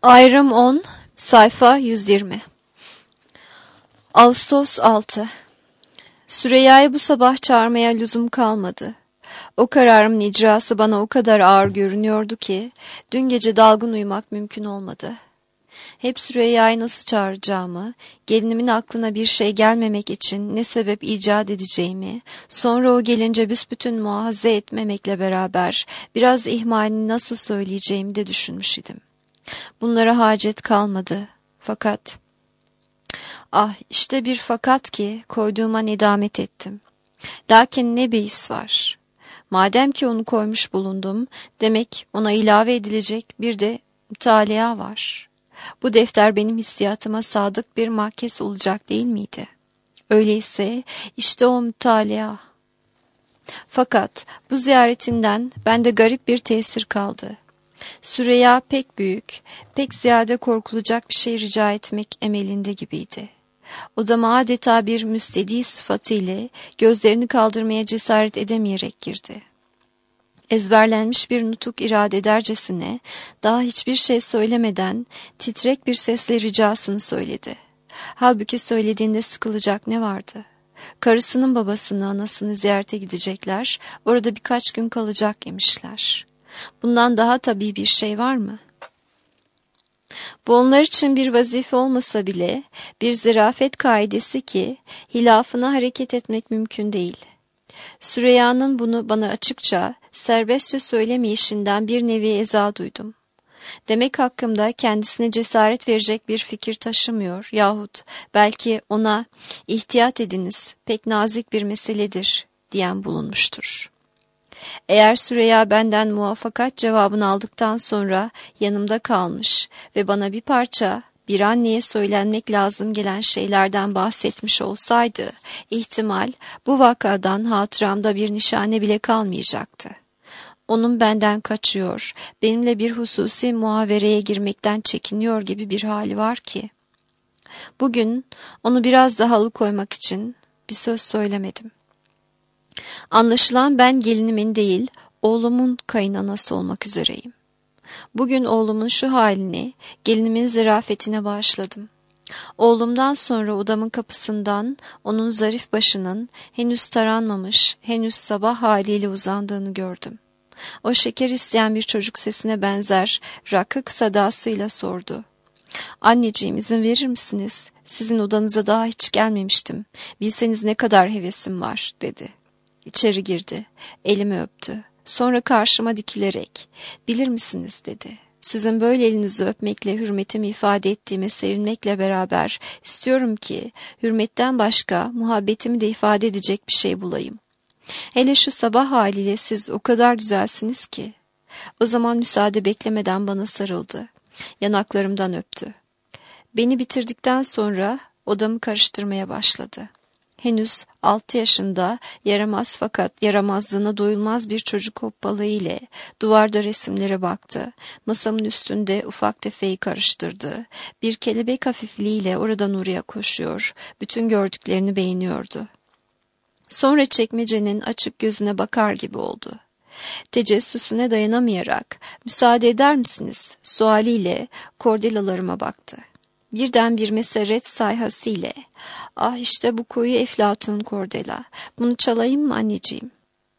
Ayrım 10, sayfa 120. Ağustos 6. Süreyya'yı bu sabah çağırmaya lüzum kalmadı. O kararımın icrası bana o kadar ağır görünüyordu ki, dün gece dalgın uyumak mümkün olmadı. Hep Süreyya'yı nasıl çağıracağımı, gelinimin aklına bir şey gelmemek için ne sebep icat edeceğimi, sonra o gelince büsbütün muahaze etmemekle beraber biraz ihmalini nasıl söyleyeceğimi de düşünmüş idim. Bunlara hacet kalmadı. Fakat, işte bir fakat ki koyduğuma nedamet ettim. Lakin ne beis var. Madem ki onu koymuş bulundum, demek ona ilave edilecek bir de mütalaa var. Bu defter benim hissiyatıma sadık bir mahkes olacak değil miydi? Öyleyse işte o mütalaa. Fakat bu ziyaretinden bende garip bir tesir kaldı. Süreyya pek büyük, pek ziyade korkulacak bir şey rica etmek emelinde gibiydi. Odama adeta bir müstedi sıfatıyla gözlerini kaldırmaya cesaret edemeyerek girdi. Ezberlenmiş bir nutuk irade edercesine daha hiçbir şey söylemeden titrek bir sesle ricasını söyledi. Halbuki söylediğinde sıkılacak ne vardı? Karısının babasını, anasını ziyarete gidecekler, orada birkaç gün kalacak imişler. Bundan daha tabii bir şey var mı? Bu onlar için bir vazife olmasa bile bir zerafet kaidesi ki hilafına hareket etmek mümkün değil. Süreyya'nın bunu bana açıkça, serbestçe söylemeyişinden bir nevi eza duydum. Demek hakkımda kendisine cesaret verecek bir fikir taşımıyor yahut belki ona ihtiyat ediniz pek nazik bir meseledir diyen bulunmuştur. Eğer Süreyya benden muvaffakat cevabını aldıktan sonra yanımda kalmış ve bana bir parça bir anneye söylenmek lazım gelen şeylerden bahsetmiş olsaydı, ihtimal bu vakadan hatıramda bir nişane bile kalmayacaktı. Onun benden kaçıyor, benimle bir hususi muhavereye girmekten çekiniyor gibi bir hali var ki. Bugün onu biraz daha alıkoymak için bir söz söylemedim. Anlaşılan ben gelinimin değil, oğlumun kayınanası olmak üzereyim. Bugün oğlumun şu halini, gelinimin zerafetine bağışladım. Oğlumdan sonra odamın kapısından onun zarif başının henüz taranmamış, henüz sabah haliyle uzandığını gördüm. O şeker isteyen bir çocuk sesine benzer rakık sadasıyla sordu. Anneciğim izin verir misiniz? Sizin odanıza daha hiç gelmemiştim. Bilseniz ne kadar hevesim var dedi. İçeri girdi. Elimi öptü. Sonra karşıma dikilerek, bilir misiniz dedi. Sizin böyle elinizi öpmekle hürmetimi ifade ettiğime sevinmekle beraber istiyorum ki hürmetten başka muhabbetimi de ifade edecek bir şey bulayım. Hele şu sabah haliyle siz o kadar güzelsiniz ki. O zaman müsaade beklemeden bana sarıldı. Yanaklarımdan öptü. Beni bitirdikten sonra odamı karıştırmaya başladı. Henüz 6 yaşında yaramaz fakat yaramazlığına doyulmaz bir çocuk hoppalığı ile duvarda resimlere baktı. Masamın üstünde ufak tefeyi karıştırdı. Bir kelebek hafifliğiyle oradan oraya koşuyor. Bütün gördüklerini beğeniyordu. Sonra çekmecenin açık gözüne bakar gibi oldu. Tecessüsüne dayanamayarak müsaade eder misiniz sualiyle kordelalarıma baktı. Birden bir meseret sayhasıyla işte bu koyu eflatun kordela, bunu çalayım mı anneciğim?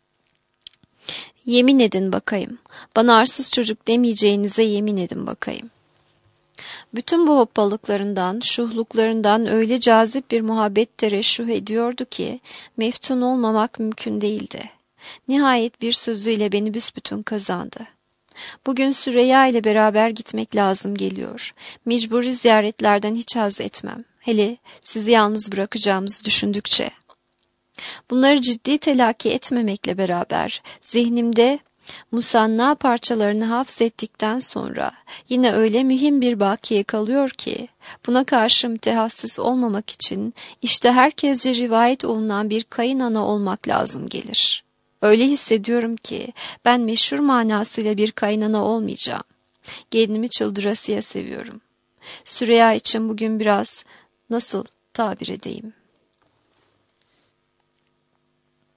Yemin edin bakayım, bana arsız çocuk demeyeceğinize yemin edin bakayım. Bütün bu hoppalıklarından, şuhluklarından öyle cazip bir muhabbet tereşüh ediyordu ki meftun olmamak mümkün değildi. Nihayet bir sözüyle beni büsbütün kazandı. Bugün Süreyya ile beraber gitmek lazım geliyor. Mecburi ziyaretlerden hiç haz etmem. Hele sizi yalnız bırakacağımızı düşündükçe. Bunları ciddi telakki etmemekle beraber zihnimde musanna parçalarını hafzettikten sonra yine öyle mühim bir bakiye kalıyor ki buna karşı mütehassıs olmamak için işte herkesce rivayet olunan bir kayınana olmak lazım gelir. Öyle hissediyorum ki ben meşhur manasıyla bir kaynana olmayacağım. Gelinimi çıldırasıya seviyorum. Süreyya için bugün biraz nasıl tabir edeyim?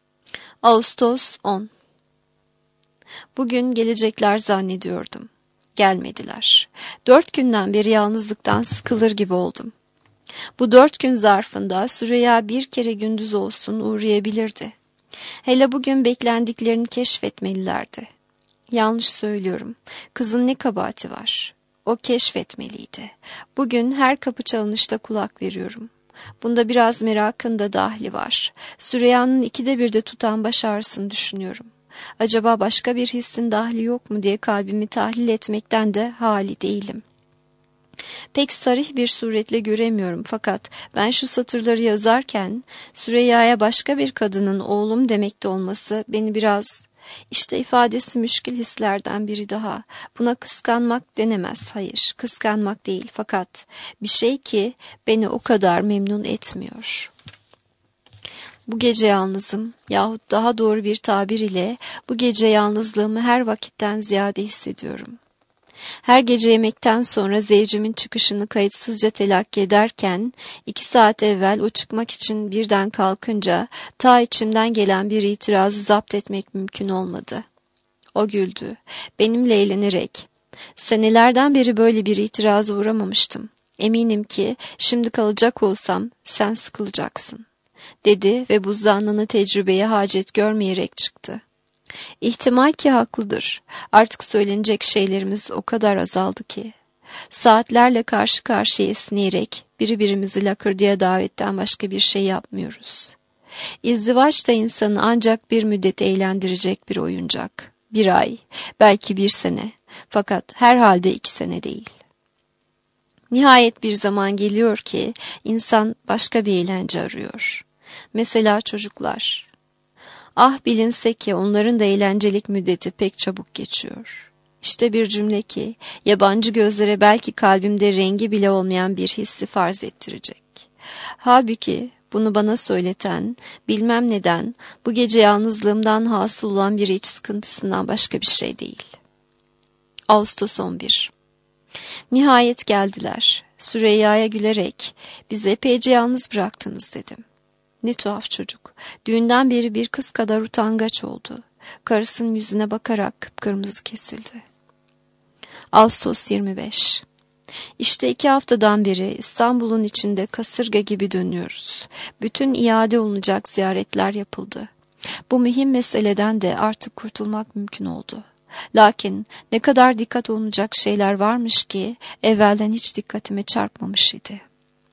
Ağustos 10. Bugün gelecekler zannediyordum. Gelmediler. 4 günden beri yalnızlıktan sıkılır gibi oldum. Bu 4 gün zarfında Süreyya bir kere gündüz olsun uğrayabilirdi. Hele bugün beklendiklerini keşfetmelilerdi. Yanlış söylüyorum. Kızın ne kabahati var? O keşfetmeliydi. Bugün her kapı çalınışta kulak veriyorum. Bunda biraz merakın da dahli var. Süreyya'nın 1/2'de tutan baş ağrısını düşünüyorum. Acaba başka bir hissin dahli yok mu diye kalbimi tahlil etmekten de hali değilim. Pek sarih bir suretle göremiyorum fakat ben şu satırları yazarken Süreyya'ya başka bir kadının oğlum demekte olması beni biraz... İşte ifadesi müşkil hislerden biri daha. Buna kıskanmak denemez, hayır, kıskanmak değil fakat bir şey ki beni o kadar memnun etmiyor. Bu gece yalnızım yahut daha doğru bir tabir ile bu gece yalnızlığımı her vakitten ziyade hissediyorum. Her gece yemekten sonra zevcimin çıkışını kayıtsızca telakki ederken 2 saat evvel o çıkmak için birden kalkınca ta içimden gelen bir itirazı zapt etmek mümkün olmadı. O güldü. Benimle eğlenerek. Senelerden beri böyle bir itiraza uğramamıştım. Eminim ki şimdi kalacak olsam sen sıkılacaksın, dedi ve buzdağınını tecrübeye hacet görmeyerek çıktı. İhtimal ki haklıdır. Artık söylenecek şeylerimiz o kadar azaldı ki. Saatlerle karşı karşıya esneyerek birbirimizi lakırdıya davetten başka bir şey yapmıyoruz. İzdivaç da insanı ancak bir müddet eğlendirecek bir oyuncak. 1 ay, belki 1 sene. Fakat herhalde 2 sene değil. Nihayet bir zaman geliyor ki insan başka bir eğlence arıyor. Mesela çocuklar. Ah bilinse ki onların da eğlencelik müddeti pek çabuk geçiyor. İşte bir cümle ki yabancı gözlere belki kalbimde rengi bile olmayan bir hissi farz ettirecek. Halbuki bunu bana söyleten, bilmem neden, bu gece yalnızlığımdan hasıl olan bir iç sıkıntısından başka bir şey değil. Ağustos 11. Nihayet geldiler. Süreyya'ya gülerek, bizi epeyce yalnız bıraktınız dedim. Ne tuhaf çocuk. Düğünden beri bir kız kadar utangaç oldu. Karısının yüzüne bakarak kıpkırmızı kesildi. Ağustos 25. İşte 2 haftadan beri İstanbul'un içinde kasırga gibi dönüyoruz. Bütün iade olunacak ziyaretler yapıldı. Bu mühim meseleden de artık kurtulmak mümkün oldu. Lakin ne kadar dikkat olunacak şeyler varmış ki evvelden hiç dikkatime çarpmamış idi.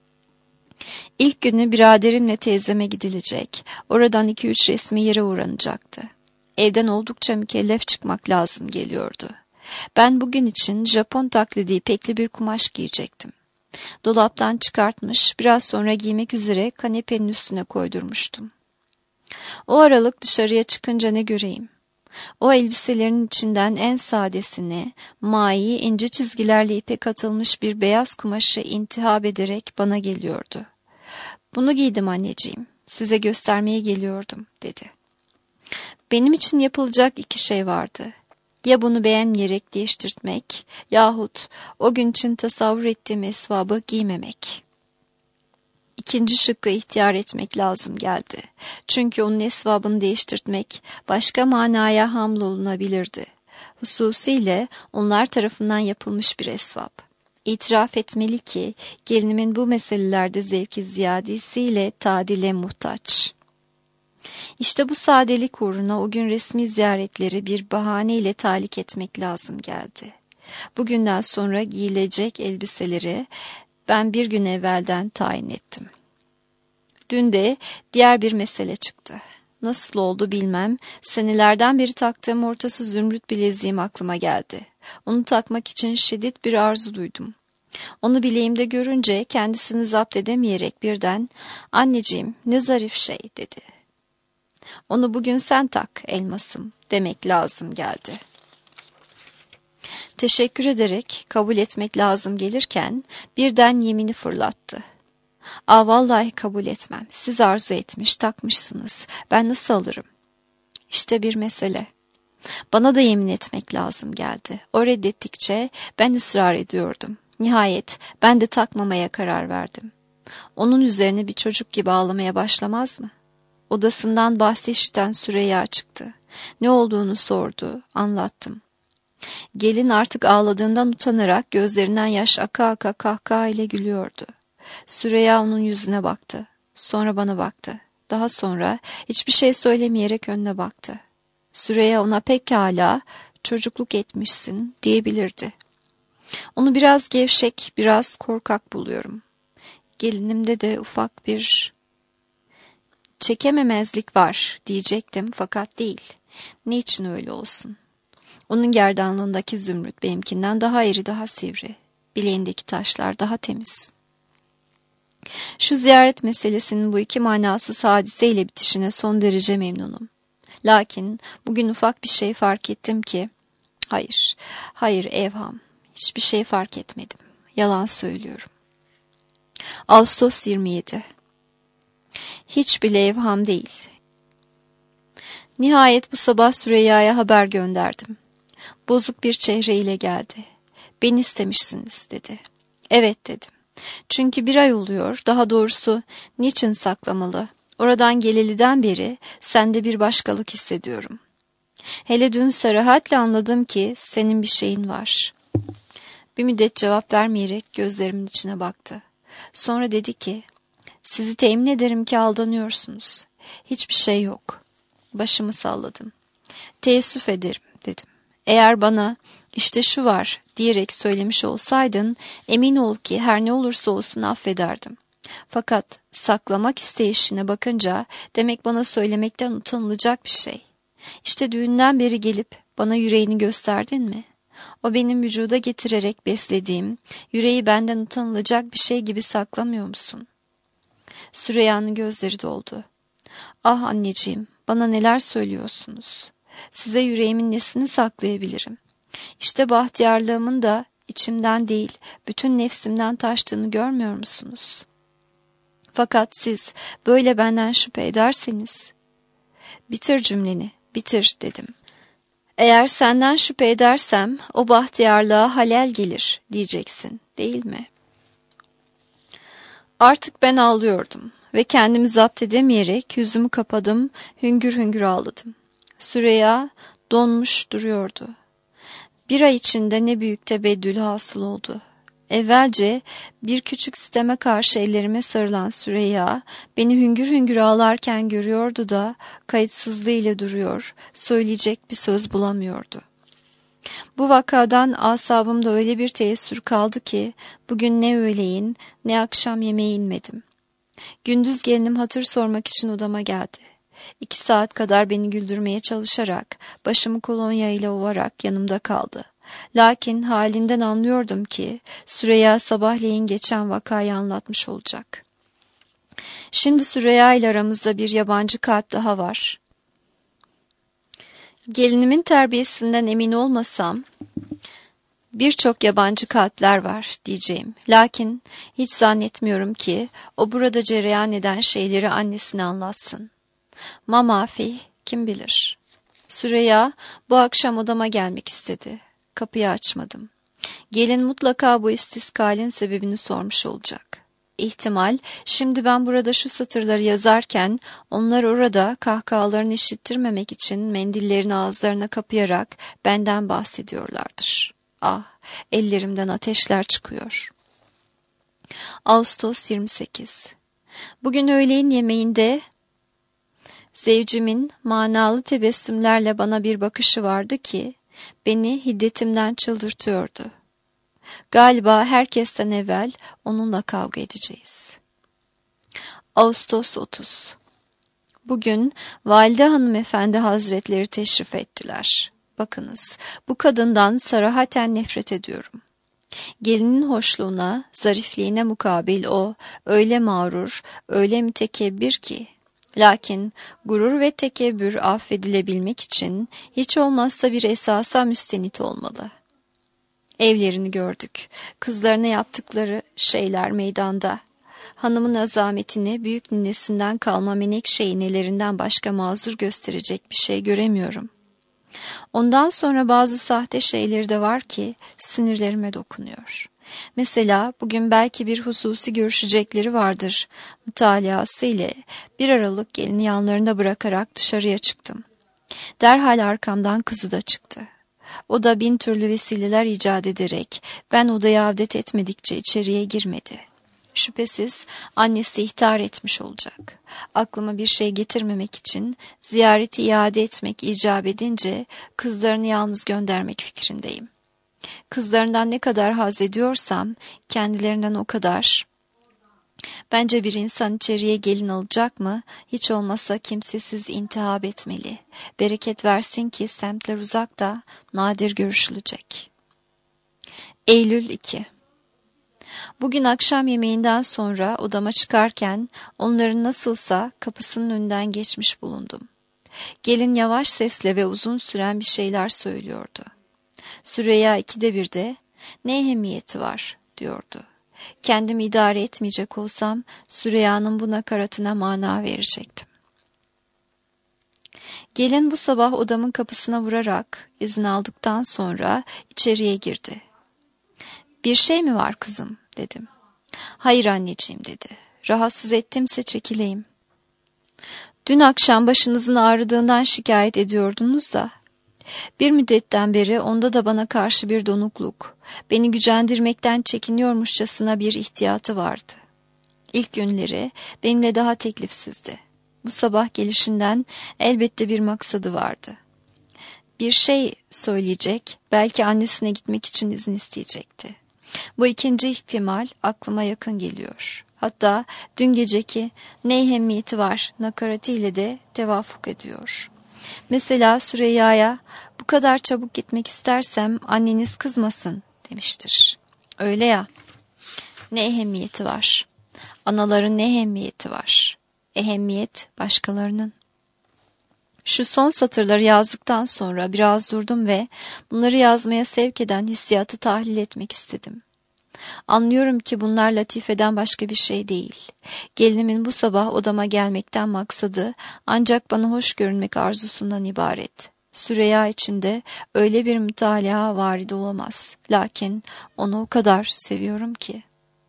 İlk günü biraderimle teyzeme gidilecek. Oradan 2-3 resmi yere uğranacaktı. Evden oldukça mükellef çıkmak lazım geliyordu. Ben bugün için Japon taklidi ipekli bir kumaş giyecektim. Dolaptan çıkartmış, biraz sonra giymek üzere kanepenin üstüne koydurmuştum. O aralık dışarıya çıkınca ne göreyim? O elbiselerin içinden en sadesini, mayi ince çizgilerle ipek atılmış bir beyaz kumaşı intihab ederek bana geliyordu. Bunu giydim anneciğim, size göstermeye geliyordum, dedi. Benim için yapılacak 2 şey vardı. Ya bunu beğenmeyerek değiştirtmek yahut o gün için tasavvur ettiğim esvabı giymemek. İkinci şıkkı ihtiyar etmek lazım geldi. Çünkü onun esvabını değiştirtmek başka manaya hamlolunabilirdi. Hususiyle onlar tarafından yapılmış bir esvab. İtiraf etmeli ki gelinimin bu meselelerde zevki ziyadesiyle tadile muhtaç. İşte bu sadelik uğruna o gün resmi ziyaretleri bir bahaneyle talik etmek lazım geldi. Bugünden sonra giyilecek elbiseleri ben 1 gün evvelden tayin ettim. Dün de diğer bir mesele çıktı. Nasıl oldu bilmem, senelerden beri taktığım ortası zümrüt bileziğim aklıma geldi. Onu takmak için şiddet bir arzu duydum. Onu bileğimde görünce kendisini zapt edemeyerek birden, "Anneciğim, ne zarif şey," dedi. "Onu bugün sen tak elmasım," demek lazım geldi. Teşekkür ederek kabul etmek lazım gelirken birden yemini fırlattı. Vallahi kabul etmem. Siz arzu etmiş, takmışsınız. Ben nasıl alırım? İşte bir mesele. Bana da yemin etmek lazım geldi. O reddettikçe ben ısrar ediyordum. Nihayet ben de takmamaya karar verdim. Onun üzerine bir çocuk gibi ağlamaya başlamaz mı? Odasından bahsi işiten Süreyya çıktı. Ne olduğunu sordu, anlattım. Gelin artık ağladığından utanarak gözlerinden yaş aka aka kahkaha ile gülüyordu. Süreyya onun yüzüne baktı. Sonra bana baktı. Daha sonra hiçbir şey söylemeyerek önüne baktı. Süreyya ona pekala çocukluk etmişsin diyebilirdi. Onu biraz gevşek, biraz korkak buluyorum. Gelinimde de ufak bir çekememezlik var diyecektim fakat değil. Niçin öyle olsun? Onun gerdanlığındaki zümrüt benimkinden daha iri, daha sivri. Bileğindeki taşlar daha temiz. Şu ziyaret meselesinin bu iki manasız hadiseyle bitişine son derece memnunum. Lakin bugün ufak bir şey fark ettim ki, hayır evham, hiçbir şey fark etmedim. Yalan söylüyorum. Ağustos 27. Hiç bile evham değil. Nihayet bu sabah Süreyya'ya haber gönderdim. Bozuk bir çehreyle geldi. Beni istemişsiniz dedi. Evet dedim. Çünkü bir ay oluyor, daha doğrusu niçin saklamalı? Oradan geleliden beri sende bir başkalık hissediyorum. Hele dün sarahatle anladım ki senin bir şeyin var. Bir müddet cevap vermeyerek gözlerimin içine baktı. Sonra dedi ki, sizi temin ederim ki aldanıyorsunuz. Hiçbir şey yok. Başımı salladım. Teessüf ederim dedim. Eğer bana işte şu var diyerek söylemiş olsaydın emin ol ki her ne olursa olsun affederdim. Fakat saklamak isteyişine bakınca demek bana söylemekten utanılacak bir şey. İşte düğünden beri gelip bana yüreğini gösterdin mi? O benim vücuda getirerek beslediğim yüreği benden utanılacak bir şey gibi saklamıyor musun? Süreyya'nın gözleri doldu. Ah anneciğim, bana neler söylüyorsunuz? Size yüreğimin nesini saklayabilirim? İşte bahtiyarlığımın da içimden değil, bütün nefsimden taştığını görmüyor musunuz? Fakat siz böyle benden şüphe ederseniz... Bitir cümleni, bitir dedim. Eğer senden şüphe edersem o bahtiyarlığa halel gelir diyeceksin, değil mi? Artık ben ağlıyordum ve kendimi zapt edemeyerek yüzümü kapadım, hüngür hüngür ağladım. Süreyya donmuş duruyordu. Bir ay içinde ne büyük tebeddül hasıl oldu. Evvelce bir küçük siteme karşı ellerime sarılan Süreyya, beni hüngür hüngür ağlarken görüyordu da kayıtsızlığıyla duruyor, söyleyecek bir söz bulamıyordu. Bu vakadan asabımda öyle bir teessür kaldı ki, bugün ne öğleyin ne akşam yemeğe inmedim. Gündüz gelinim hatır sormak için odama geldi. 2 saat kadar beni güldürmeye çalışarak, başımı kolonya ile ovarak yanımda kaldı. Lakin halinden anlıyordum ki Süreyya sabahleyin geçen vakayı anlatmış olacak. Şimdi Süreyya ile aramızda bir yabancı kalp daha var. Gelinimin terbiyesinden emin olmasam birçok yabancı kalpler var diyeceğim. Lakin hiç zannetmiyorum ki o burada cereyan eden şeyleri annesine anlatsın. Mamafi kim bilir. Süreyya bu akşam odama gelmek istedi. Kapıyı açmadım. Gelin mutlaka bu istiskalin sebebini sormuş olacak. İhtimal şimdi ben burada şu satırları yazarken onlar orada kahkahalarını işittirmemek için mendillerini ağızlarına kapayarak benden bahsediyorlardır. Ah, ellerimden ateşler çıkıyor. Ağustos 28. Bugün öğleyin yemeğinde zevcimin manalı tebessümlerle bana bir bakışı vardı ki beni hiddetimden çıldırtıyordu. Galiba herkesten evvel onunla kavga edeceğiz. Ağustos 30. Bugün Valide Hanımefendi Hazretleri teşrif ettiler. Bakınız, bu kadından sarahaten nefret ediyorum. Gelinin hoşluğuna, zarifliğine mukabil o öyle mağrur, öyle mütekebbir ki. Lakin gurur ve tekebbür affedilebilmek için hiç olmazsa bir esasa müstenit olmalı. Evlerini gördük. Kızlarına yaptıkları şeyler meydanda. Hanımın azametini büyük ninesinden kalma menekşe iğnelerinden başka mazur gösterecek bir şey göremiyorum. Ondan sonra bazı sahte şeyleri de var ki sinirlerime dokunuyor. Mesela bugün belki bir hususi görüşecekleri vardır. Mütalaası ile 1 Aralık gelini yanlarında bırakarak dışarıya çıktım. Derhal arkamdan kızı da çıktı. O da bin türlü vesileler icat ederek ben odaya avdet etmedikçe içeriye girmedi. Şüphesiz annesi ihtar etmiş olacak. Aklıma bir şey getirmemek için ziyareti iade etmek icap edince kızlarını yalnız göndermek fikrindeyim. Kızlarından ne kadar haz ediyorsam kendilerinden o kadar. Bence bir insan içeriye gelin alacak mı, hiç olmasa kimsesiz intihap etmeli. Bereket versin ki semtler uzakta, nadir görüşülecek. Eylül 2. Bugün akşam yemeğinden sonra odama çıkarken onların nasılsa kapısının önünden geçmiş bulundum. Gelin yavaş sesle ve uzun süren bir şeyler söylüyordu. Süreyya ikide bir de ne ehemmiyeti var diyordu. Kendimi idare etmeyecek olsam Süreyya'nın bu nakaratına mana verecektim. Gelin bu sabah odamın kapısına vurarak izin aldıktan sonra içeriye girdi. "Bir şey mi var kızım?" dedim. "Hayır anneciğim," dedi. "Rahatsız ettimse çekileyim." "Dün akşam başınızın ağrıdığından şikayet ediyordunuz da." Bir müddetten beri onda da bana karşı bir donukluk, beni gücendirmekten çekiniyormuşçasına bir ihtiyatı vardı. İlk günleri benimle daha teklifsizdi. Bu sabah gelişinden elbette bir maksadı vardı. Bir şey söyleyecek, belki annesine gitmek için izin isteyecekti. Bu ikinci ihtimal aklıma yakın geliyor. Hatta dün geceki ne ehemmiyeti var nakaratiyle de tevafuk ediyor. Mesela Süreyya'ya "Bu kadar çabuk gitmek istersem anneniz kızmasın," demiştir. Öyle ya, ne ehemmiyeti var? Anaların ne ehemmiyeti var? Ehemmiyet başkalarının. Şu son satırları yazdıktan sonra biraz durdum ve bunları yazmaya sevk eden hissiyatı tahlil etmek istedim. Anlıyorum ki bunlar latifeden başka bir şey değil. Gelinimin bu sabah odama gelmekten maksadı ancak bana hoş görünmek arzusundan ibaret. Süreyya içinde öyle bir mütalaa varid olamaz. Lakin onu o kadar seviyorum ki.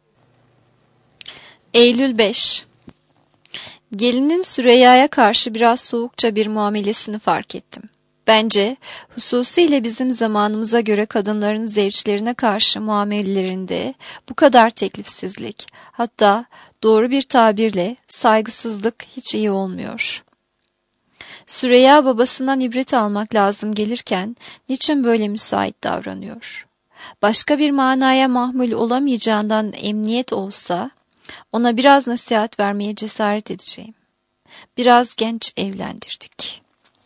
Eylül 5. Gelinin Süreyya'ya karşı biraz soğukça bir muamelesini fark ettim. Bence hususiyle bizim zamanımıza göre kadınların zevçlerine karşı muamelelerinde bu kadar teklifsizlik, hatta doğru bir tabirle saygısızlık hiç iyi olmuyor. Süreyya babasından ibret almak lazım gelirken niçin böyle müsait davranıyor? Başka bir manaya mahmul olamayacağından emniyet olsa ona biraz nasihat vermeye cesaret edeceğim. Biraz genç evlendirdik.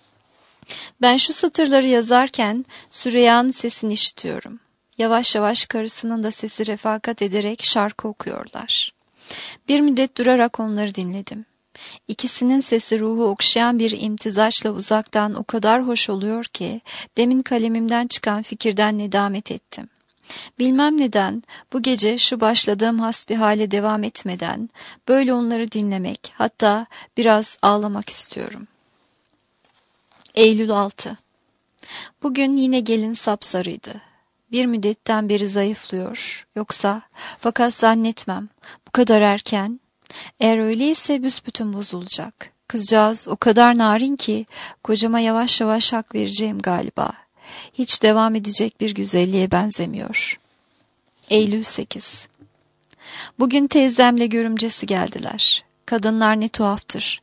Ben şu satırları yazarken Süreyya'nın sesini işitiyorum. Yavaş yavaş karısının da sesi refakat ederek şarkı okuyorlar. Bir müddet durarak onları dinledim. İkisinin sesi ruhu okşayan bir imtizaçla uzaktan o kadar hoş oluyor ki demin kalemimden çıkan fikirden nedamet ettim. Bilmem neden bu gece şu başladığım hasbihale devam etmeden böyle onları dinlemek, hatta biraz ağlamak istiyorum. Eylül 6. Bugün yine gelin sapsarıydı. Bir müddetten beri zayıflıyor. Yoksa, fakat zannetmem, bu kadar erken. Eğer öyleyse büsbütün bozulacak. Kızcağız o kadar narin ki kocama yavaş yavaş hak vereceğim galiba. Hiç devam edecek bir güzelliğe benzemiyor. Eylül 8. Bugün teyzemle görümcesi geldiler. Kadınlar ne tuhaftır.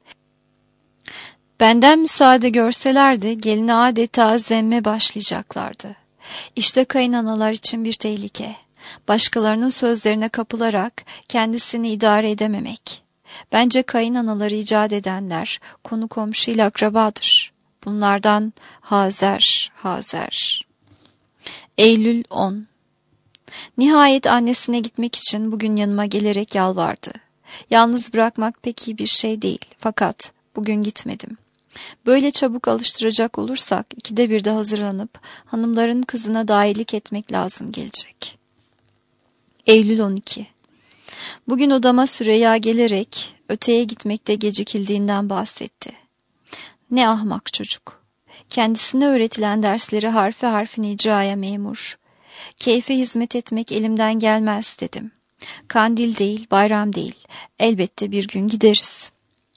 Benden müsaade görselerdi gelini adeta zemme başlayacaklardı. İşte kayınanalar için bir tehlike. Başkalarının sözlerine kapılarak kendisini idare edememek. Bence kayınanaları icat edenler konu komşuyla akrabadır. Bunlardan Hazer. Eylül 10. Nihayet annesine gitmek için bugün yanıma gelerek yalvardı. Yalnız bırakmak pek iyi bir şey değil, fakat bugün gitmedim. Böyle çabuk alıştıracak olursak ikide bir de hazırlanıp hanımların kızına dahillik etmek lazım gelecek. Eylül 12. Bugün odama Süreyya gelerek öteye gitmekte gecikildiğinden bahsetti. Ne ahmak çocuk. Kendisine öğretilen dersleri harfi harfine icraya memur. Keyfe hizmet etmek elimden gelmez dedim. Kandil değil, bayram değil. Elbette bir gün gideriz.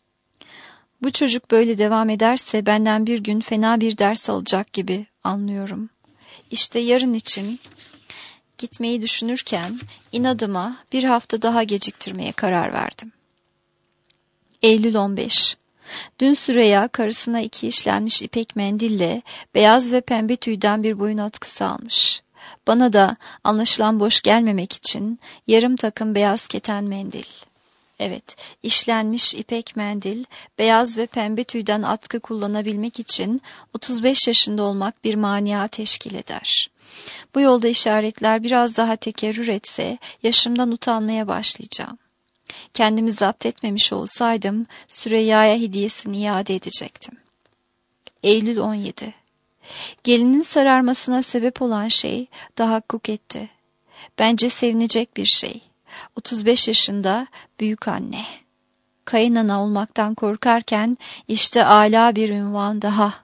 Bu çocuk böyle devam ederse benden bir gün fena bir ders alacak gibi anlıyorum. İşte yarın için gitmeyi düşünürken inadıma bir hafta daha geciktirmeye karar verdim. Eylül 15. Dün Süreyya karısına 2 işlenmiş ipek mendille beyaz ve pembe tüyden bir boyun atkısı almış. Bana da anlaşılan boş gelmemek için yarım takım beyaz keten mendil. Evet, işlenmiş ipek mendil, beyaz ve pembe tüyden atkı kullanabilmek için 35 yaşında olmak bir mania teşkil eder. Bu yolda işaretler biraz daha tekerrür etse yaşımdan utanmaya başlayacağım. Kendimi zapt etmemiş olsaydım Süreyya'ya hediyesini iade edecektim. Eylül 17. Gelinin sararmasına sebep olan şey tahakkuk etti. Bence sevinecek bir şey. 35 yaşında büyük anne. Kayınana olmaktan korkarken işte âlâ bir ünvan daha.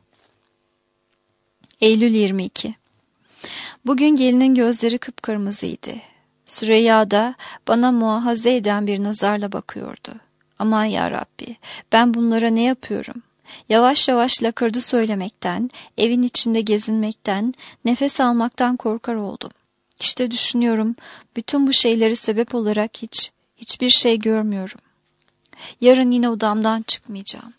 Eylül 22. Bugün gelinin gözleri kıpkırmızıydı. Süreyya da bana muahaze eden bir nazarla bakıyordu. Aman yarabbi, ben bunlara ne yapıyorum? Yavaş yavaş lakırdı söylemekten, evin içinde gezinmekten, nefes almaktan korkar oldum. İşte düşünüyorum, bütün bu şeyleri sebep olarak hiçbir şey görmüyorum. Yarın yine odamdan çıkmayacağım.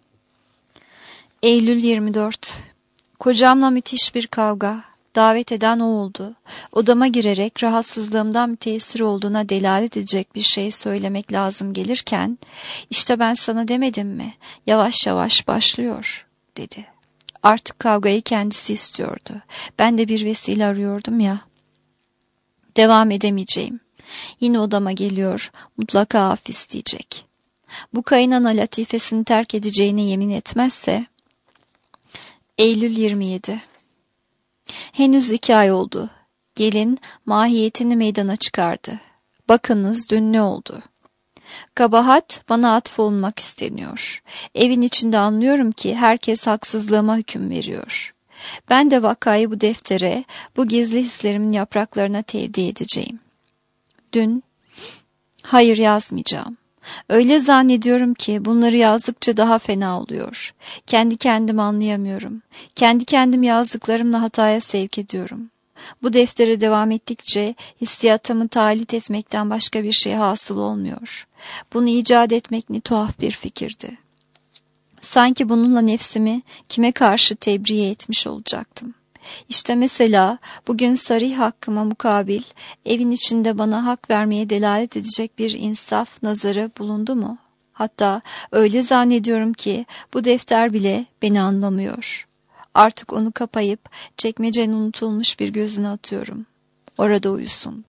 Eylül 24. Kocamla müthiş bir kavga. Davet eden o oldu. Odama girerek rahatsızlığımdan müteessir olduğuna delalet edecek bir şey söylemek lazım gelirken, işte ben sana demedim mi, yavaş yavaş başlıyor, dedi. Artık kavgayı kendisi istiyordu. Ben de bir vesile arıyordum ya. Devam edemeyeceğim. Yine odama geliyor, mutlaka af isteyecek. Bu kayınana latifesini terk edeceğine yemin etmezse... Eylül 27. Henüz 2 ay oldu. Gelin mahiyetini meydana çıkardı. Bakınız dün ne oldu? Kabahat bana atfolunmak isteniyor. Evin içinde anlıyorum ki herkes haksızlığıma hüküm veriyor. Ben de vakayı bu deftere, bu gizli hislerimin yapraklarına tevdi edeceğim. Dün, hayır yazmayacağım. Öyle zannediyorum ki bunları yazdıkça daha fena oluyor. Kendi kendimi anlayamıyorum. Kendi kendim yazdıklarımla hataya sevk ediyorum. Bu deftere devam ettikçe hissiyatımı talit etmekten başka bir şey hasıl olmuyor. Bunu icat etmek ne tuhaf bir fikirdi. Sanki bununla nefsimi kime karşı tebriye etmiş olacaktım. İşte mesela bugün sarih hakkıma mukabil evin içinde bana hak vermeye delalet edecek bir insaf nazarı bulundu mu? Hatta öyle zannediyorum ki bu defter bile beni anlamıyor. Artık onu kapayıp çekmecenin unutulmuş bir gözüne atıyorum. Orada uyusun.